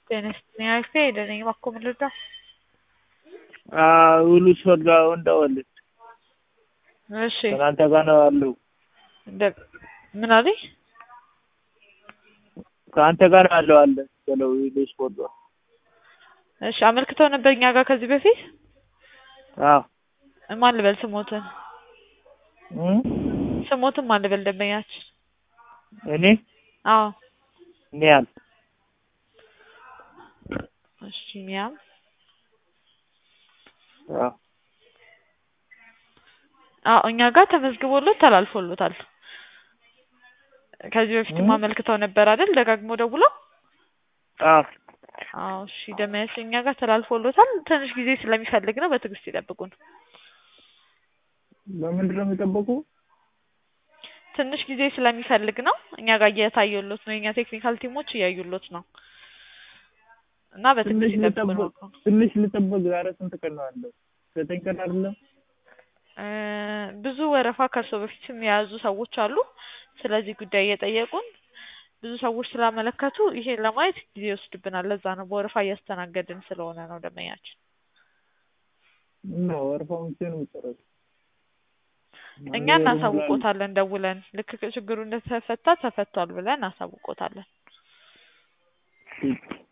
Tienes al fede, ne va come lo da. ሁሉ ሾጋ እንደወልድ እሺ ከናንተ ጋር ነው ያለው ምን አለኝ? ከአንተ ጋር አለው አለ ብለው ይልሽ ወጣ። እሺ አመልክተው ነበር እኛ ጋር ከዚህ በፊት? አዎ ማን ልበል ስሞትን? ስሞትን ማን ልበል ደንበኛችን? እኔ አዎ ኒያም እሺ ኒያም እኛ ጋር ተመዝግቦለት ተላልፎለታል። ከዚህ በፊት ማመልክተው ነበር አይደል? ደጋግሞ ደውለው እሺ ደመያስ እኛ ጋር ተላልፎለታል። ትንሽ ጊዜ ስለሚፈልግ ነው፣ በትዕግስት ይጠብቁን። ለምንድን ነው የሚጠብቁ? ትንሽ ጊዜ ስለሚፈልግ ነው። እኛ ጋር እየታየሎት ነው፣ የኛ ቴክኒካል ቲሞች እያዩሎት ነው እና በትዕግስት ይጠብቁን። ትንሽ ልጠብቅ። ዛሬ ስንት ቀን ነው አለው? 9 ቀን አይደለም? ብዙ ወረፋ ከርሶ በፊትም የያዙ ሰዎች አሉ። ስለዚህ ጉዳይ እየጠየቁን ብዙ ሰዎች ስላመለከቱ ይሄን ለማየት ጊዜ ይወስድብናል። ለዛ ነው በወረፋ እያስተናገድን ስለሆነ ነው ደመኛችን። ነው ወረፋው እንትን ነው። እኛ እናሳውቆታለን ደውለን ልክ ችግሩ እንደተፈታ ተፈቷል ብለን እናሳውቆታለን።